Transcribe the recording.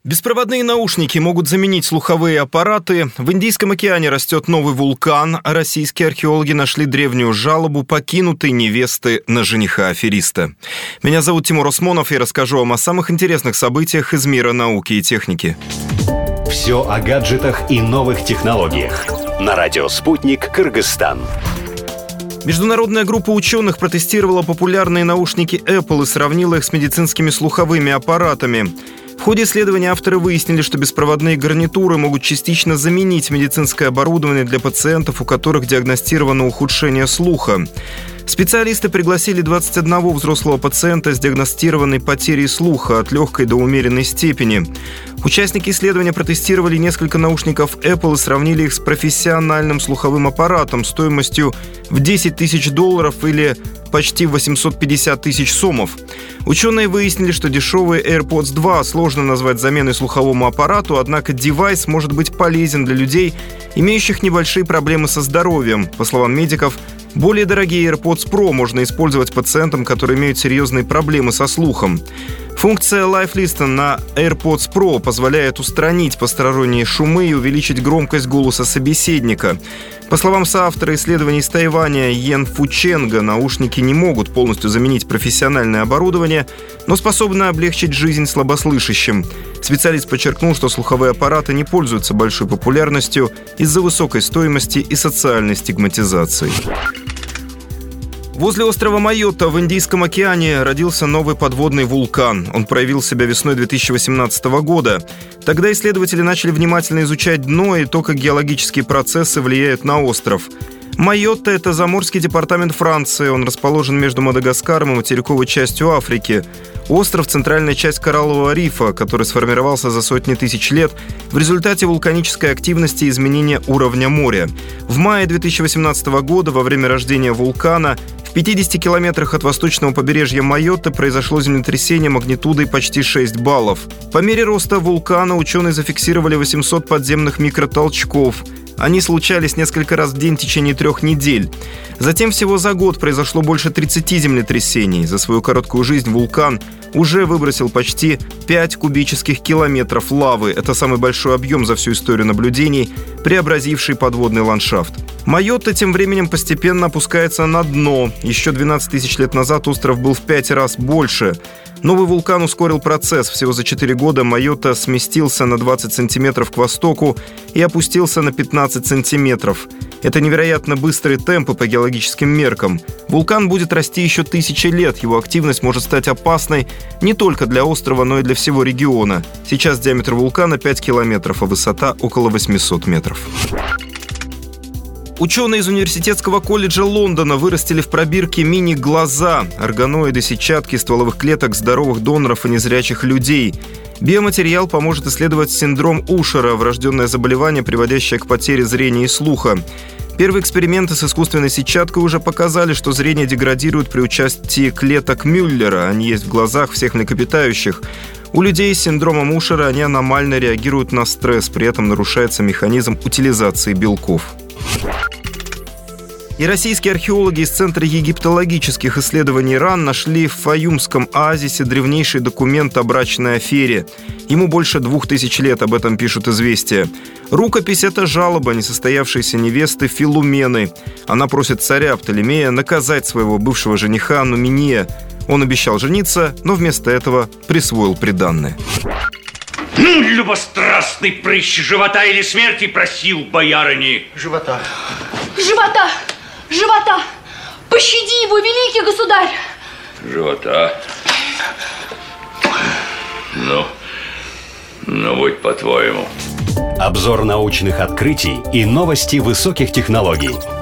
Беспроводные наушники могут заменить слуховые аппараты. В Индийском океане растет новый вулкан. Российские археологи нашли древнюю жалобу покинутой невесты на жениха-афериста. Меня зовут Тимур Осмонов, и расскажу вам о самых интересных событиях из мира науки и техники. Все о гаджетах и новых технологиях. На радио «Спутник», Кыргызстан. Международная группа ученых протестировала популярные наушники Apple и сравнила их с медицинскими слуховыми аппаратами. В ходе исследования авторы выяснили, что беспроводные гарнитуры могут частично заменить медицинское оборудование для пациентов, у которых диагностировано ухудшение слуха. Специалисты пригласили 21 взрослого пациента с диагностированной потерей слуха от легкой до умеренной степени. Участники исследования протестировали несколько наушников Apple и сравнили их с профессиональным слуховым аппаратом стоимостью в $10 тысяч или почти 850 тысяч сомов. Ученые выяснили, что дешевые AirPods 2 сложно назвать заменой слуховому аппарату, однако девайс может быть полезен для людей, имеющих небольшие проблемы со здоровьем. По словам медиков, более дорогие AirPods Pro можно использовать пациентам, которые имеют серьезные проблемы со слухом. Функция Live Listen на AirPods Pro позволяет устранить посторонние шумы и увеличить громкость голоса собеседника. По словам соавтора исследований из Тайваня Йен Фученга, наушники не могут полностью заменить профессиональное оборудование, но способны облегчить жизнь слабослышащим. Специалист подчеркнул, что слуховые аппараты не пользуются большой популярностью из-за высокой стоимости и социальной стигматизации. Возле острова Майотта в Индийском океане родился новый подводный вулкан. Он проявил себя весной 2018 года. Тогда исследователи начали внимательно изучать дно и то, как геологические процессы влияют на остров. Майотта – это заморский департамент Франции. Он расположен между Мадагаскаром и материковой частью Африки. Остров – центральная часть кораллового рифа, который сформировался за сотни тысяч лет в результате вулканической активности и изменения уровня моря. В мае 2018 года, во время рождения вулкана, в 50 километрах от восточного побережья Майотты произошло землетрясение магнитудой почти 6 баллов. По мере роста вулкана ученые зафиксировали 800 подземных микротолчков. Они случались несколько раз в день в течение 3 недель. Затем всего за год произошло больше 30 землетрясений. За свою короткую жизнь вулкан уже выбросил почти 5 кубических километров лавы. Это самый большой объем за всю историю наблюдений, преобразивший подводный ландшафт. Майотта тем временем постепенно опускается на дно. Еще 12 тысяч лет назад остров был в 5 раз больше. Новый вулкан ускорил процесс. Всего за 4 года Майотта сместился на 20 сантиметров к востоку и опустился на 15 сантиметров. Это невероятно быстрые темпы по геологическим меркам. Вулкан будет расти еще тысячи лет. Его активность может стать опасной не только для острова, но и для всего региона. Сейчас диаметр вулкана 5 километров, а высота около 800 метров. Ученые из Университетского колледжа Лондона вырастили в пробирке мини-глаза, органоиды сетчатки стволовых клеток здоровых доноров и незрячих людей. Биоматериал поможет исследовать синдром Ушера, врожденное заболевание, приводящее к потере зрения и слуха. Первые эксперименты с искусственной сетчаткой уже показали, что зрение деградирует при участии клеток Мюллера. Они есть в глазах всех млекопитающих. У людей с синдромом Ушера они аномально реагируют на стресс, при этом нарушается механизм утилизации белков. И российские археологи из Центра египтологических исследований РАН нашли в Фаюмском оазисе древнейший документ о брачной афере. Ему больше 2000 лет, об этом пишут «Известия». Рукопись – это жалоба несостоявшейся невесты Филумены. Она просит царя Птолемея наказать своего бывшего жениха Нумения. Он обещал жениться, но вместо этого присвоил приданное. Любострастный прыщ живота или смерти просил боярыни. Живота. Живота! Живота! Пощади его, великий государь! Живота. Ну, будь по-твоему. Обзор научных открытий и новости высоких технологий.